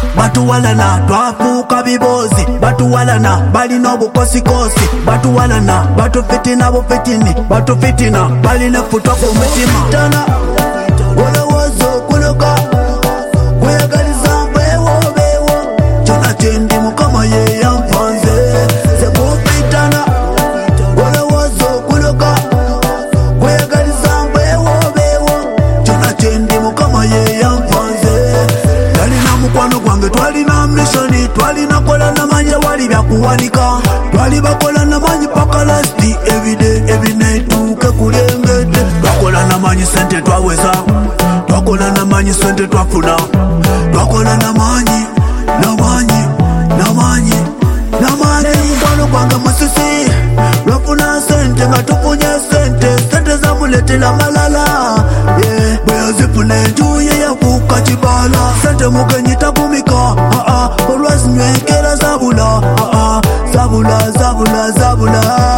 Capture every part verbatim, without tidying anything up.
batuwalana twafuuka bibozi, batuwalana balina obukosikosi, batuwalana batufitina bufitini, batufitina balina futwa ku mutima. Olowooza okuluka kweyagaliza mbeewo beewo, kyonna kyendi Mukama ye yampanze ze kufitana. Olowooza okuluka kweyagaliza mbeewo beewo, kyonna kyendi Mukama ye yampanze. Talina mukwano gwange twalina mishoni, twalina kola namanye wali byakuwanika, twali bakola namanyi paka lasti everyday every night tuke kulengete, twakola namanyi sente twaweza, twakola namanyi sente twafuna, twakola namanyi namanyi namanyi namanyi. Mukwano gwange musisi lwafuna sente nga tufunye sente, sente zamuletela malala, yeah. Bwe yazifuna enjuye yafuuka kibala, sente mugenyi tagumika, ah ah, olwazinywekera zabula, ah ah, zabula zabula zabula.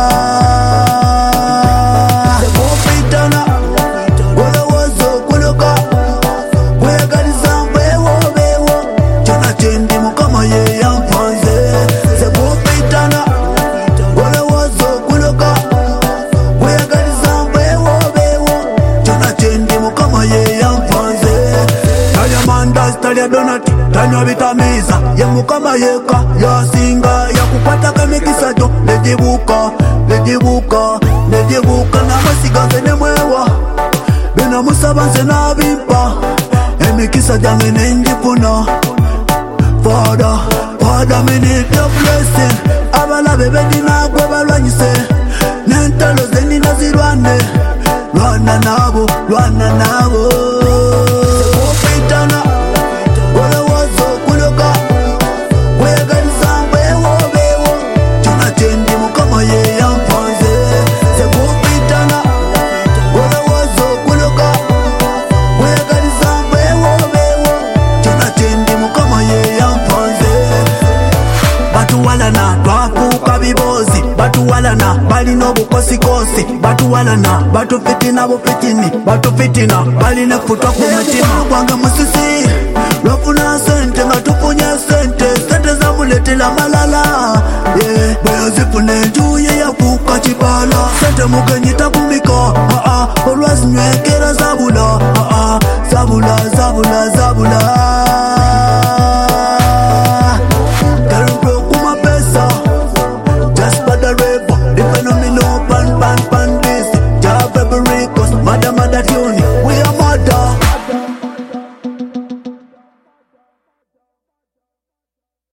Sekufitana, olowooza okuluka kweyagaliza mbeewo beewo, kyonna kyendi Mukama ye yampanze. Sekufitana, olowooza okuluka kweyagaliza mbeewo beewo, kyonna kyendi Mukama ye yampanze. Talya mandazi, talya donati, tanywa bitamiiza, ye Mukama yeka yasinga, yakukwatako emikisa gyo negibuuka negibuuka negibuuka. N'amasiga nze nemwewa, benamusaba nze n'abimpa, emikisa gyange nenjifuna. Father, Father, me need your blessing. Abalabe bedina gwe balwanyise, n'entalo ze nina zirwane, lwana nabo lwana nabo. Sekufitana, olowooza okuluka kweyagaliza mbeewo beewo, kyonna kyendi Mukama ye yampanze. Sekufitana, olowooza okuluka kweyagaliza mbeewo beewo, kyonna kyendi Mukama ye yampanze. Batuwalana twafuuka bibozi, batuwalana balina obukosikosi, batuwalana batufitina bufitini, batufitina balina futwa ku mutima. Gwange musisi lwafuna sente nga tufunye sente, sente zamuletela malala, yeah. Bwe yazifuna enjuye yafuuka kibala, sente mugenyi tagumika, ah ah, olwazinywekera zabula, ah ah, zabula zabula zabula.